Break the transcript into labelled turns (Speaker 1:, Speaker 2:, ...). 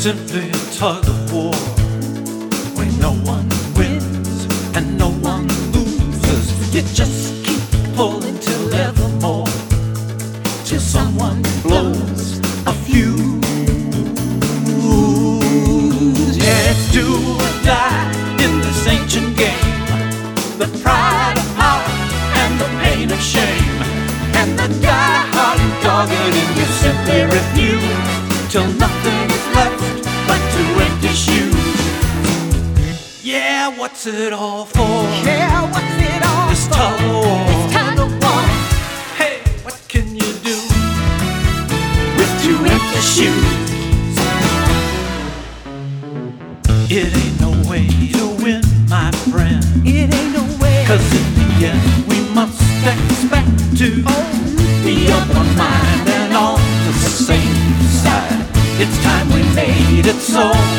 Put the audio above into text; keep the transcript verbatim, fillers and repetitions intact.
Speaker 1: simply a tug of war, where no one wins and no one loses. You just keep pulling till evermore, till someone blows a fuse. Yeah, it's do or die in this ancient game. The pride of heart and the pain of shame, and the die-hard and dogged in you simply refuse, till nothing is left but two empty shoes. Yeah, what's it all for?
Speaker 2: Yeah, what's it all
Speaker 1: This
Speaker 2: for?
Speaker 1: tug of war.
Speaker 2: This tug of war.
Speaker 1: Hey, what can you do with two empty shoes? It ain't no way to win, my friend.
Speaker 2: It ain't no way.
Speaker 1: 'Cause in the end we must expect to be of one mind and on the same side. It's time we made it so.